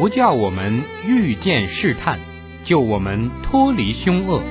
不叫我们遇见试探，救我们脱离凶恶。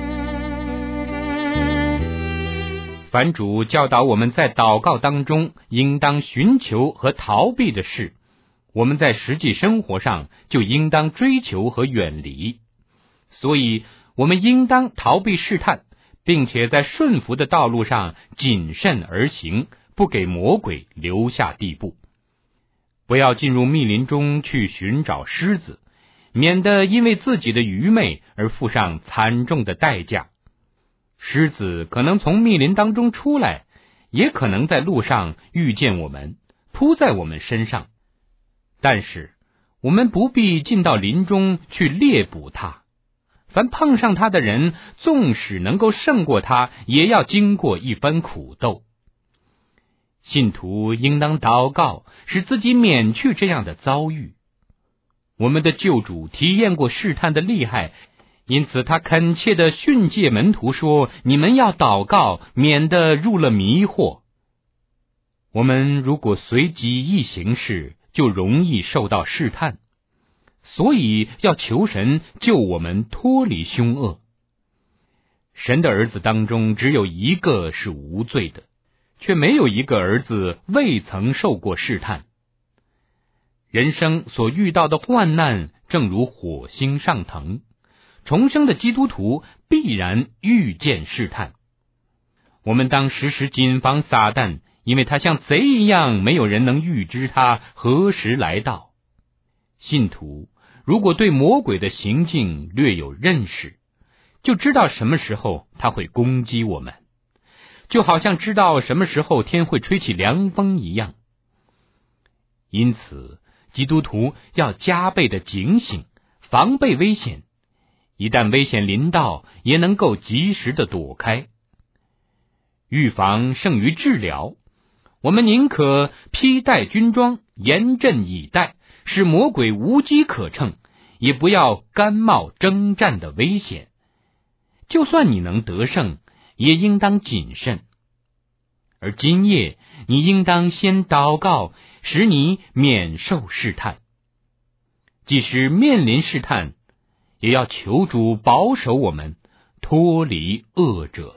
凡主教导我们在祷告当中应当寻求和逃避的事，我们在实际生活上就应当追求和远离。所以我们应当逃避试探，并且在顺服的道路上谨慎而行，不给魔鬼留下地步。不要进入密林中去寻找狮子，免得因为自己的愚昧而付上惨重的代价。狮子可能从密林当中出来，也可能在路上遇见我们，扑在我们身上。但是我们不必进到林中去猎捕它。凡碰上他的人，纵使能够胜过他，也要经过一番苦斗。信徒应当祷告，使自己免去这样的遭遇。我们的救主体验过试探的厉害，因此他恳切地训诫门徒说，你们要祷告，免得入了迷惑。我们如果随己意行事，就容易受到试探，所以要求神救我们脱离凶恶。神的儿子当中只有一个是无罪的，却没有一个儿子未曾受过试探。人生所遇到的患难正如火星上腾，重生的基督徒必然遇见试探。我们当时时谨防撒旦，因为他像贼一样，没有人能预知他何时来到。信徒如果对魔鬼的行径略有认识，就知道什么时候他会攻击我们，就好像知道什么时候天会吹起凉风一样。因此基督徒要加倍的警醒，防备危险，一旦危险临到，也能够及时的躲开。预防胜于治疗，我们宁可披戴军装，严阵以待，使魔鬼无机可乘，也不要甘冒征战的危险。就算你能得胜，也应当谨慎。而今夜你应当先祷告，使你免受试探。即使面临试探，也要求主保守我们脱离恶者。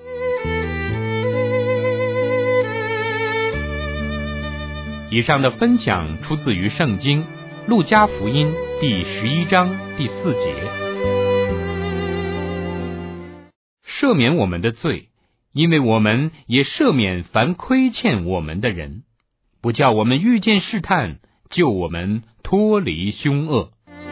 以上的分享出自于圣经路加福音第11章第4节。赦免我们的罪，因为我们也赦免凡亏欠我们的人，不叫我们遇见试探，救我们脱离凶恶。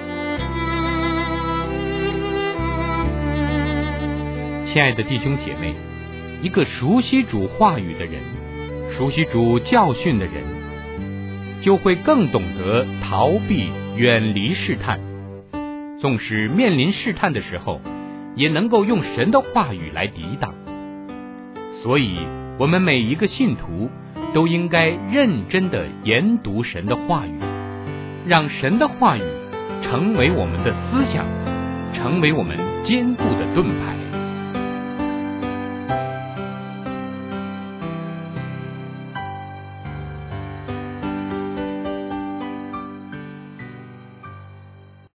亲爱的弟兄姐妹，一个熟悉主话语的人，熟悉主教训的人，就会更懂得逃避远离试探，纵使面临试探的时候，也能够用神的话语来抵挡。所以我们每一个信徒都应该认真地研读神的话语，让神的话语成为我们的思想，成为我们坚固的盾牌。